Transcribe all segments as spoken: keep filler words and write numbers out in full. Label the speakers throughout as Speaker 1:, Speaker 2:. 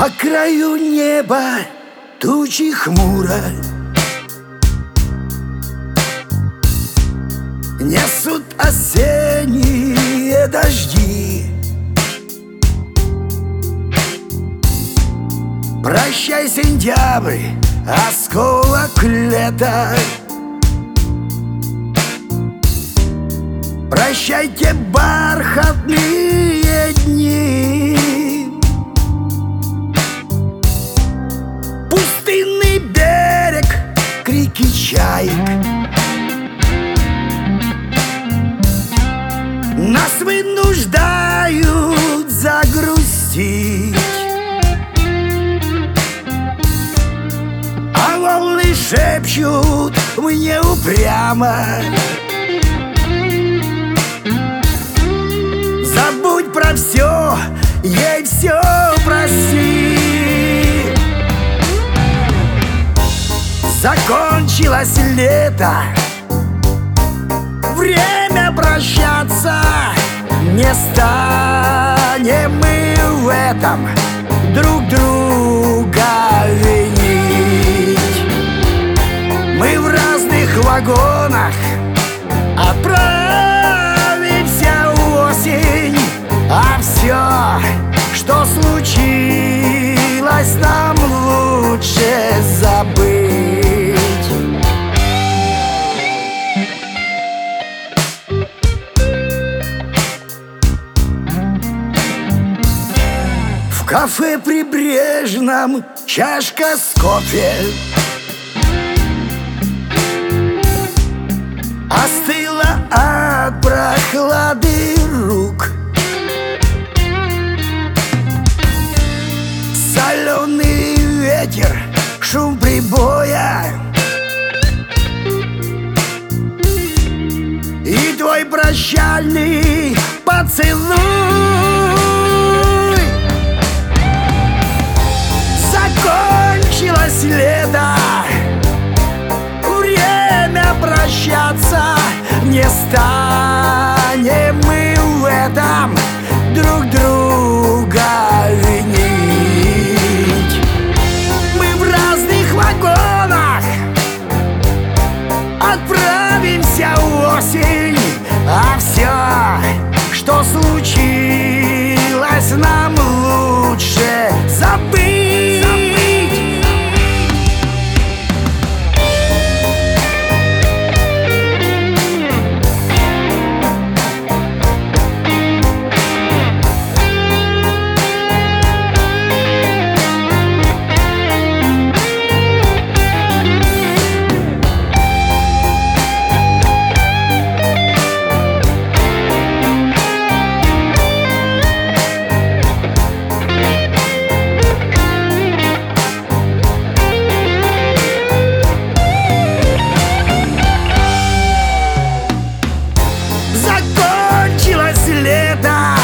Speaker 1: По краю неба тучи хмуро несут осенние дожди. Прощай, сентябрь, осколок лета. Прощайте, бархатные дни. Пустынный берег, крики чаек нас вынуждают загрустить. А волны шепчут мне упрямо: забудь про все, ей все прости. Закончилось лето, время прощаться. Не станем мы в этом друг друга винить. Мы в разных вагонах отправимся в осень, а все, что случилось, нам лучше забыть. В кафе прибрежном чашка с кофе остыла от прохлады рук. Соленый ветер, шум прибоя и твой прощальный поцелуй. Закончилось лето, время прощаться. Не станем мы в этом друг друга винить. Мы в разных вагонах отправимся в осень, а все, что случилось, нам лучше забыть. Закончилось лето,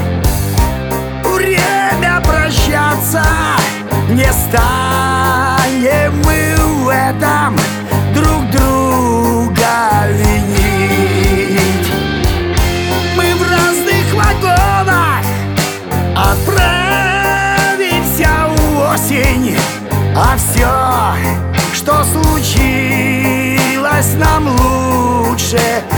Speaker 1: время прощаться. Не станем мы в этом друг друга винить. Мы в разных вагонах отправимся в осень, а все, что случилось, нам лучше